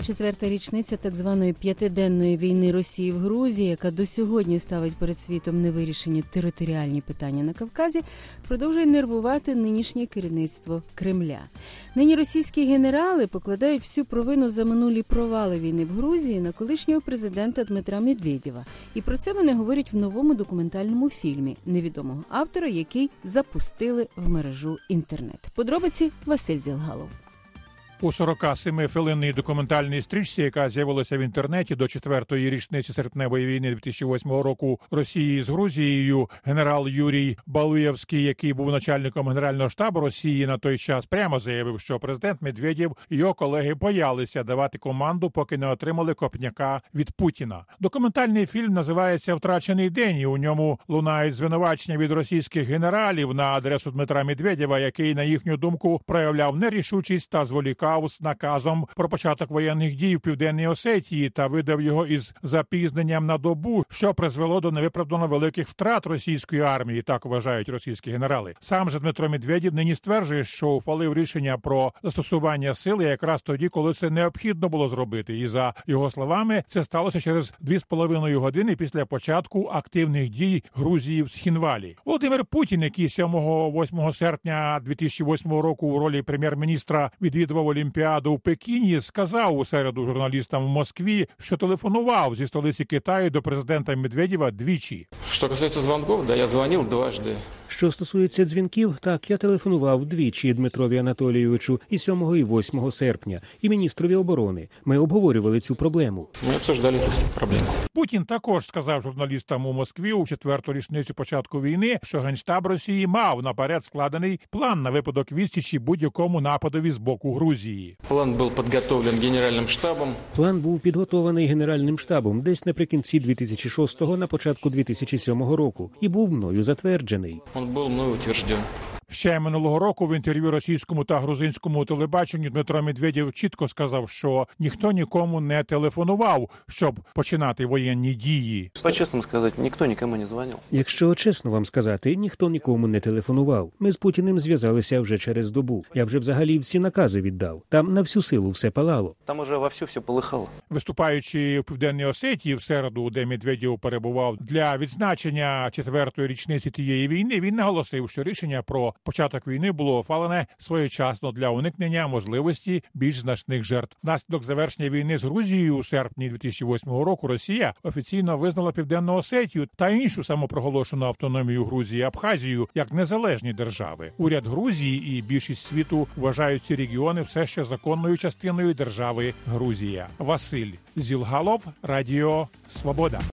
Четверта річниця так званої п'ятиденної війни Росії в Грузії, яка до сьогодні ставить перед світом невирішені територіальні питання на Кавказі, продовжує нервувати нинішнє керівництво Кремля. Нині російські генерали покладають всю провину за минулі провали війни в Грузії на колишнього президента Дмитра Медведєва. І про це вони говорять в новому документальному фільмі невідомого автора, який запустили в мережу інтернет. Подробиці Василь Зілгалов. У 47-хвилинній документальній стрічці, яка з'явилася в інтернеті до четвертої річниці серпневої війни 2008 року Росії з Грузією, генерал Юрій Балуєвський, який був начальником Генерального штабу Росії на той час, прямо заявив, що президент Медведєв і його колеги боялися давати команду, поки не отримали копняка від Путіна. Документальний фільм називається «Втрачений день», і у ньому лунають звинувачення від російських генералів на адресу Дмитра Медведєва, який, на їхню думку, проявляв нерішучість та зволікав з наказом про початок воєнних дій в Південній Осетії та видав його із запізненням на добу, що призвело до невиправдано великих втрат російської армії, так вважають російські генерали. Сам же Дмитро Медведєв нині стверджує, що ухвалив рішення про застосування сили якраз тоді, коли це необхідно було зробити. І за його словами, це сталося через 2,5 години після початку активних дій Грузії в Схінвалі. Володимир Путін, який 7-8 серпня 2008 року у ролі прем'єр-міністра відвідував Олімпіаду в Пекіні, сказав у середу журналістам в Москві, що телефонував зі столиці Китаю до президента Медведєва двічі. Що касається дзвонків, я дзвонив дважди. Що стосується дзвінків, так, я телефонував двічі Дмитрові Анатолійовичу і 7 і 8 серпня, і міністрові оборони. Ми обговорювали цю проблему. Ми обсуждали цю проблему. Путін також сказав журналістам у Москві у четверту річницю початку війни, що Генштаб Росії мав наперед складений план на випадок відсічі будь-якому нападові з боку Грузії. План був підготовлений Генеральним штабом. План був підготований Генеральним штабом десь наприкінці 2006-го, на початку 2007 року, і був мною затверджений. Він був мною утверджений. Ще минулого року в інтерв'ю російському та грузинському телебаченню Дмитро Медведєв чітко сказав, що ніхто нікому не телефонував, щоб починати воєнні дії. По-чесному сказати, ніхто нікому не дзвонив. Якщо чесно вам сказати, ніхто нікому не телефонував. Ми з Путіним зв'язалися вже через добу. Я вже взагалі всі накази віддав. Там на всю силу все палало. Там уже вовсю все полихало. Виступаючи в Південній Осетії в середу, де Медведєв перебував для відзначення четвертої річниці тієї війни, він наголосив, що рішення про початок війни було ухвалене своєчасно для уникнення можливості більш значних жертв. Внаслідок завершення війни з Грузією у серпні 2008 року Росія офіційно визнала Південну Осетію та іншу самопроголошену автономію Грузії Абхазію як незалежні держави. Уряд Грузії і більшість світу вважають ці регіони все ще законною частиною держави Грузія. Василь Зілгалов, Радіо Свобода.